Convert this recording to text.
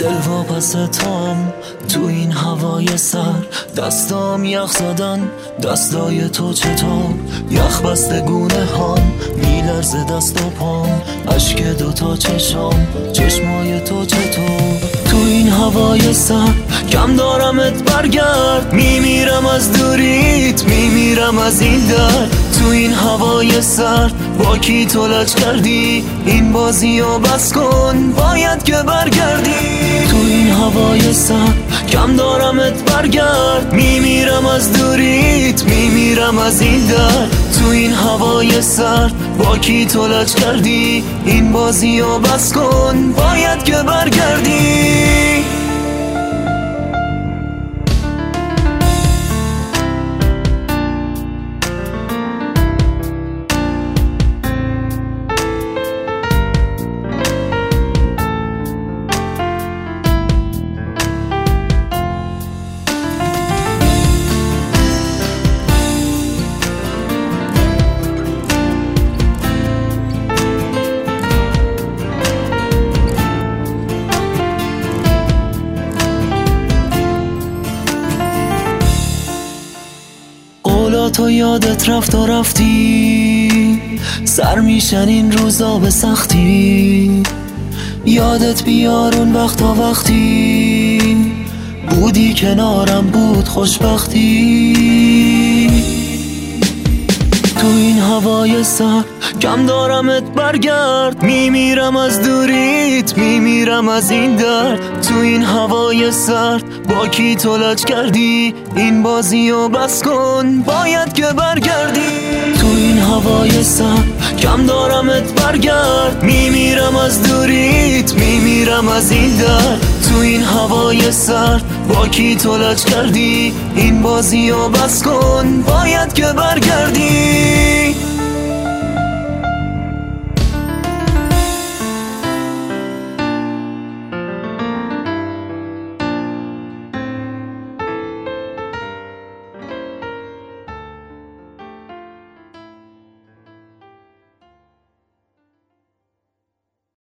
دل واپس تام تو این هوای سر، دستام یخ زدن، دستای تو چطور؟ یخ بسته گونه هام، میلرزه دست و پام، اشک دوتا چشام، چشمای تو چطور؟ تو این هوای سر کم دارمت برگرد، میمیرم از دوریت، میمیرم از این درد. تو این هوای سر با کی تو لج کردی؟ این بازی رو بس کن، باید که برگردی. تو این هوای سر کم دارمت برگرد، میمیرم از دوریت، میمیرم از این درد. تو این هوای سر با کی تو لج کردی؟ این بازی رو بس کن، باید که برگردی. تو یادت رفت و رفتی، سر میشن این روزا به سختی. یادت بیار اون وقتا وقتی بودی کنارم، بود خوشبختی. تو این هوای سر کم دارمت برگرد، میمیرم از دوریت، میمیرم از این درد. تو این هوای سر با کی تو لج کردی؟ این بازی رو بس کن، باید که برگردی. تو این هوای سر کم دارمت برگرد، میمیرم از دوریت، میمیرم از این درد. تو این هوای سر با کی تو لج کردی؟ این بازی رو بس کن، باید که برگردی.